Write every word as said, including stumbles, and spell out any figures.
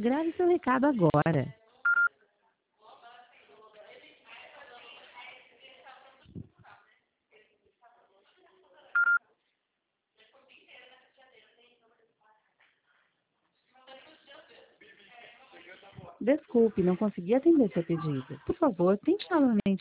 Grave seu recado agora. Desculpe, não consegui atender seu pedido. Por favor, tente novamente.